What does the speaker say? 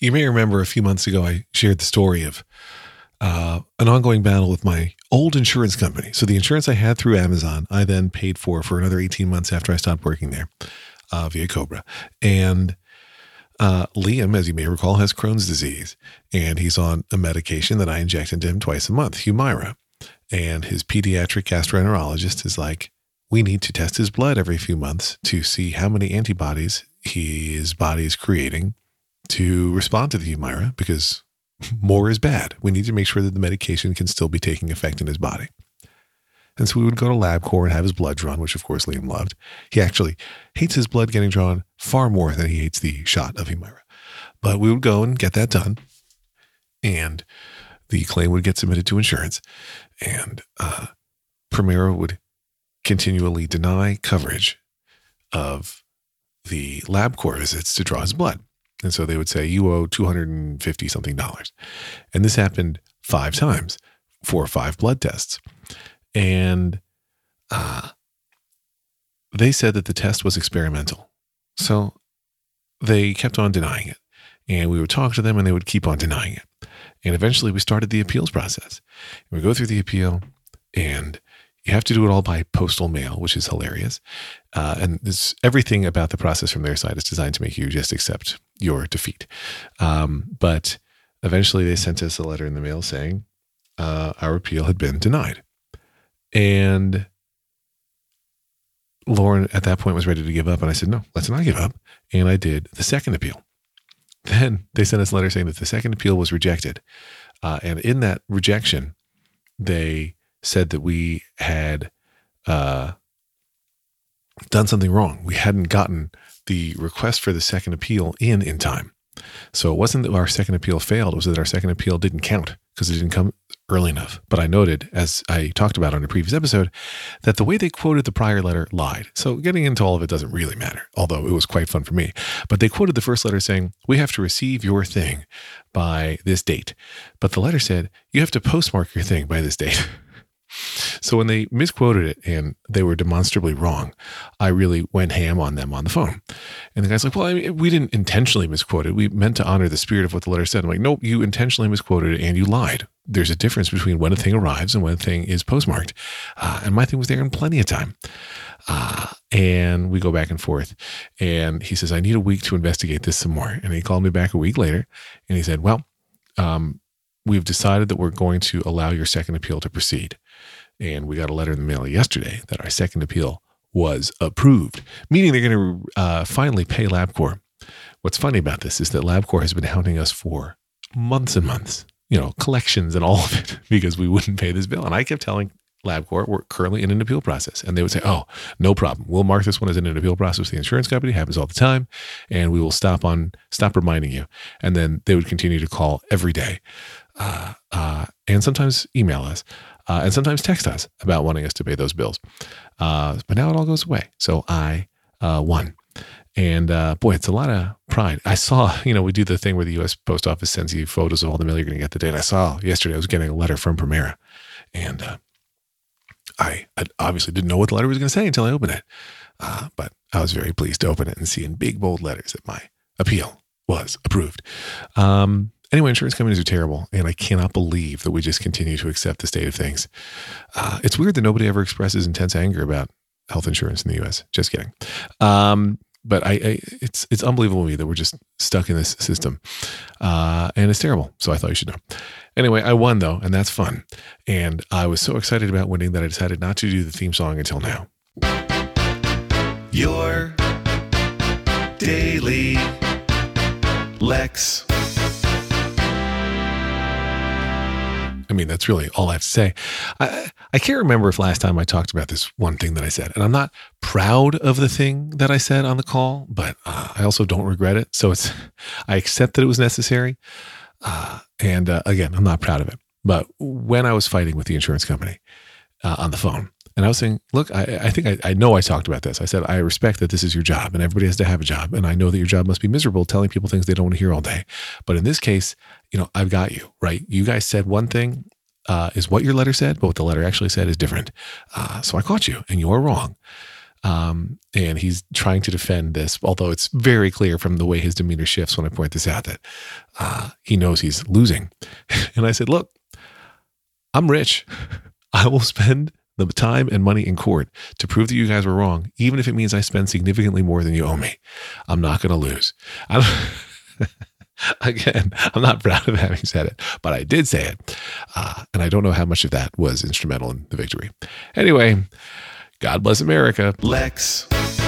You may remember a few months ago, I shared the story of an ongoing battle with my old insurance company. So the insurance I had through Amazon, I then paid for another 18 months after I stopped working there via Cobra. And Liam, as you may recall, has Crohn's disease, and he's on a medication that I inject into him twice a month, Humira. And his pediatric gastroenterologist is like, we need to test his blood every few months to see how many antibodies his body is creating to respond to the Humira, because more is bad. We need to make sure that the medication can still be taking effect in his body. And so we would go to LabCorp and have his blood drawn, which of course Liam loved. He actually hates his blood getting drawn far more than he hates the shot of Humira. But we would go and get that done, and the claim would get submitted to insurance, and Premera would continually deny coverage of the LabCorp visits to draw his blood. And so they would say, you owe $250 something. And this happened 5 times for 5 blood tests. And they said that the test was experimental. So they kept on denying it. And we would talk to them and they would keep on denying it. And eventually we started the appeals process. And we go through the appeal, and you have to do it all by postal mail, which is hilarious. And everything about the process from their side is designed to make you just accept your defeat. But eventually they sent us a letter in the mail saying our appeal had been denied. And Lauren at that point was ready to give up. And I said, no, let's not give up. And I did the second appeal. Then they sent us a letter saying that the second appeal was rejected. And in that rejection, they said that we had done something wrong. We hadn't gotten the request for the second appeal in time. So it wasn't that our second appeal failed. It was that our second appeal didn't count because it didn't come early enough. But I noted, as I talked about on a previous episode, that the way they quoted the prior letter lied. So getting into all of it doesn't really matter, although it was quite fun for me. But they quoted the first letter saying, we have to receive your thing by this date. But the letter said, you have to postmark your thing by this date. So when they misquoted it and they were demonstrably wrong, I really went ham on them on the phone. And the guy's like, well, I mean, we didn't intentionally misquote it. We meant to honor the spirit of what the letter said. I'm like, nope, you intentionally misquoted it and you lied. There's a difference between when a thing arrives and when a thing is postmarked. And my thing was there in plenty of time. And we go back and forth. And he says, I need a week to investigate this some more. And he called me back a week later and he said, well, we've decided that we're going to allow your second appeal to proceed. And we got a letter in the mail yesterday that our second appeal was approved, meaning they're going to finally pay LabCorp. What's funny about this is that LabCorp has been hounding us for months and months, collections and all of it, because we wouldn't pay this bill. And I kept telling LabCorp we're currently in an appeal process. And they would say, oh, no problem. We'll mark this one as an appeal process with the insurance company. It happens all the time. And we will stop reminding you. And then they would continue to call every day and sometimes email us. And sometimes text us about wanting us to pay those bills. But now it all goes away. So I won. And boy, it's a lot of pride. I saw, we do the thing where the U.S. Post Office sends you photos of all the mail you're going to get the day. And I saw yesterday I was getting a letter from Premera. And I obviously didn't know what the letter was going to say until I opened it. But I was very pleased to open it and see in big, bold letters that my appeal was approved. Anyway, insurance companies are terrible, and I cannot believe that we just continue to accept the state of things. It's weird that nobody ever expresses intense anger about health insurance in the U.S. Just kidding. But it's unbelievable to me that we're just stuck in this system, and it's terrible. So I thought you should know. Anyway, I won though, and that's fun. And I was so excited about winning that I decided not to do the theme song until now. Your Daily Lex. I mean, that's really all I have to say. I can't remember if last time I talked about this one thing that I said, and I'm not proud of the thing that I said on the call, but I also don't regret it. So I accept that it was necessary. And again, I'm not proud of it. But when I was fighting with the insurance company on the phone, and I was saying, look, I think I know I talked about this. I said, I respect that this is your job and everybody has to have a job. And I know that your job must be miserable telling people things they don't want to hear all day. But in this case, I've got you, right? You guys said one thing is what your letter said, but what the letter actually said is different. So I caught you and you are wrong. And he's trying to defend this, although it's very clear from the way his demeanor shifts when I point this out that he knows he's losing. And I said, look, I'm rich. I will spend the time and money in court to prove that you guys were wrong, even if it means I spend significantly more than you owe me. I'm not going to lose. Again, I'm not proud of having said it, but I did say it. And I don't know how much of that was instrumental in the victory. Anyway, God bless America. Lex